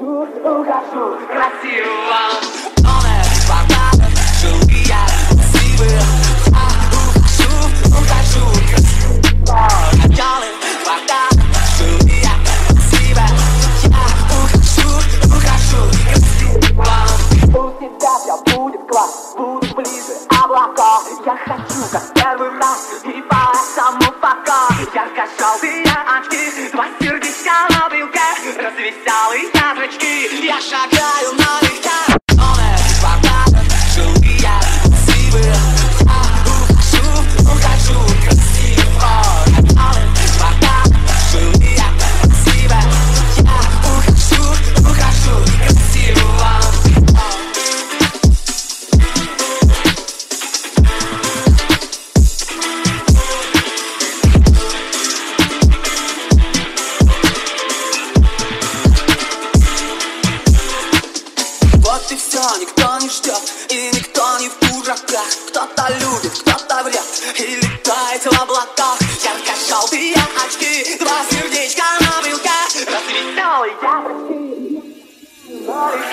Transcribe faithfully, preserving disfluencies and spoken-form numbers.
ухожу, ухожу красиво. Номер квартала, жилые, красивые. Я ухожу, ухожу красиво. Начало квартала, жилые, красивые. Я ухожу, ухожу красиво. У тебя все будет класс, будут ближе облака. Я хочу как первый раз, и поэтому пока. Ярко-желтые очки, два сердечка на брелке, развеселые зрачки. Я шагаю налегке. Номер квартала, жилые, красивые. Я ухожу, ухожу красиво. Начало квартала, жилые, красивые. Я ухожу, ухожу красиво. Вот и все, никто не ждет, и никто не в дураках. Кто-то любит, кто-то врет, и летает в облаках. Ярко-желтые очки, два сердечка на брелке, развеселые зрачки.